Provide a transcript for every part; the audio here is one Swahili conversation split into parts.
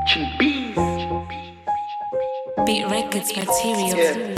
Beat Records material. Yeah.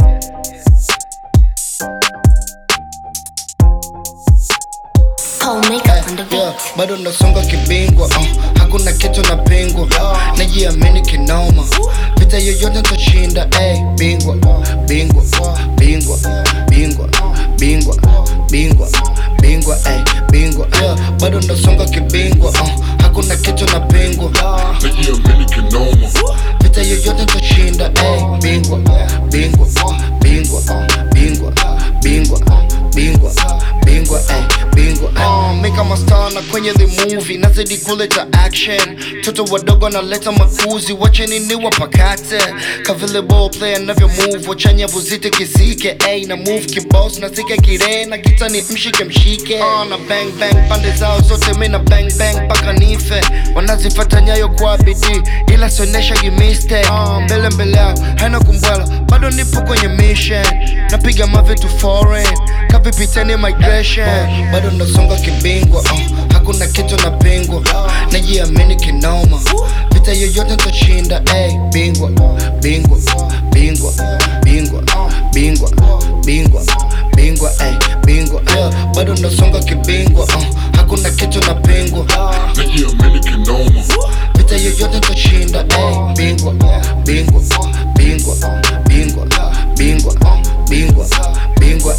Cold makeup on the beat. Bado nasonga kibingwa, hakuna kitu na pingwa, najiamini kinoma, vita yoyote nitashinda, bingwa, bingwa, bingwa, bingwa, bingwa, bingwa, bingwa, bingwa, bado nasonga kibingwa, hakuna kitu na pingwa, najiamini kinoma, vita yoyote nitashinda, bingwa, bingwa, bingwa, bingwa, bingwa, bingwa, bingwa, bingwa, mi kama star na kwenye the movie, nazidi kuleta action, toto wadogo naleta makuzi, wacheni ni wapakate, kavile ball player navyo move, wachanya vuzite kisike, na move kiboss, na sike kire, na kita ni mshike mshike, na bang bang, pande zao zote mi na bang bang, paka nife, wanazifata nyayo kwa bidii, ila sonesha gimiste, mbele mbele yao, haina kumbwela, bado nipo kwenye mission, napiga mavitu foreign, kapipiteni migration, bado nasonga kibingwa, hakuna kitu na pingwa, najiamini kinoma, vita yoyote nitashinda, bingwa, bingwa, bingwa, bingwa, bingwa, bingwa, bingwa, bingwa, bado nasonga kibingwa, hakuna kitu na pingwa, najiamini kinoma, vita yoyote nitashinda, bingwa, bingwa, bingwa, bingwa, bingwa, bingwa, bingwa,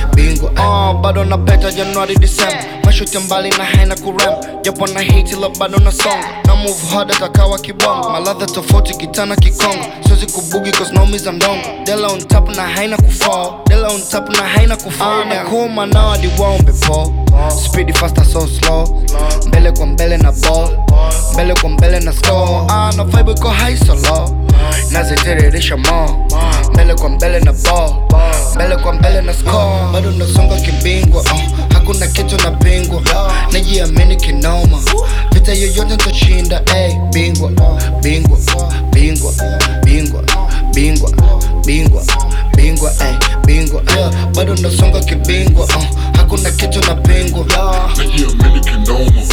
bingwa, bado na beta Januari December, mashuti mbali na haina kurem, japo na hate ila bado na song, na move hard atakawa kibongo, maladha tofauti kitana kikongo, siwezi kubugi cause no miza ndongo, dela on top na haina kufall, dela on top na haina kufall, na kuma na wadi waombe po, speedy faster so slow, mbele kwa mbele na ball, mbele kwa mbele na score, na vibe iko high so low, nazitiririsha mo, mbele kwa mbele na ball, mbele kwa mbele na score, bado nasonga kibingwa, hakuna kitu na pingwa, najiamini kinoma, vita yoyote nitashinda, bingwa, bingwa, bingwa, bingwa, bingwa, bingwa, bingwa, bingwa, bado nasonga kibingwa, hakuna kitu na pingwa, najiamini kinoma,